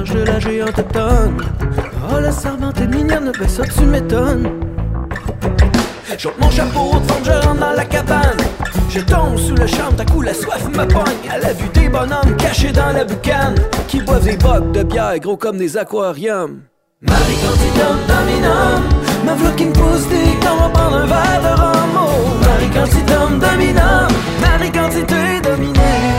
marche de la géante automne. Oh, la servante est mignonne, ben ça tu m'étonnes. J'ôte mon chapeau de fond, je rentre dans la cabane. Je tombe sous le charme, d'un coup la soif me pogne. À la vue des bonhommes cachés dans la boucane, qui boivent des bocs de bière gros comme des aquariums. Marie Candidum Dominum, ma v'là qui me pousse des gants, on va prendre un verre de rhum. Oh, Marie Candidum Dominum, Marie Candidum dominée.